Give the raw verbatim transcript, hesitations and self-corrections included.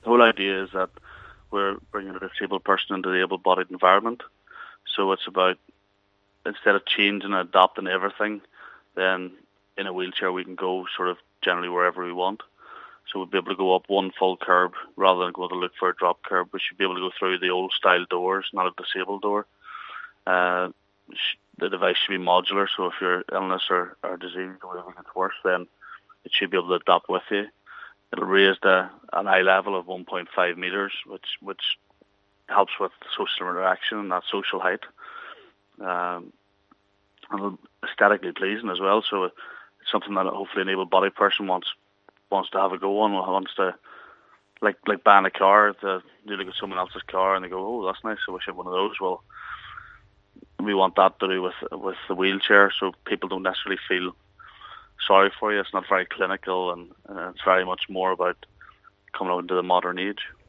The whole idea is that we're bringing a disabled person into the able-bodied environment. So it's about, instead of changing and adapting everything, then in a wheelchair we can go sort of generally wherever we want. So we'll be able to go up one full curb rather than go to look for a drop curb. We should be able to go through the old style doors, not a disabled door. Uh, the device should be modular, so if your illness or, or disease or whatever gets worse, then it should be able to adapt with you. It'll raise the, an eye level of one point five metres, which which helps with social interaction and that social height. Um, and aesthetically pleasing as well, so it's something that hopefully an able-bodied person wants wants to have a go on, wants to, like like buying a car, to you look at someone else's car and they go, oh, that's nice, I wish I had one of those. Well, we want that to do with with the wheelchair, so people don't necessarily feel sorry for you. It's not very clinical, and uh, it's very much more about coming out into the modern age.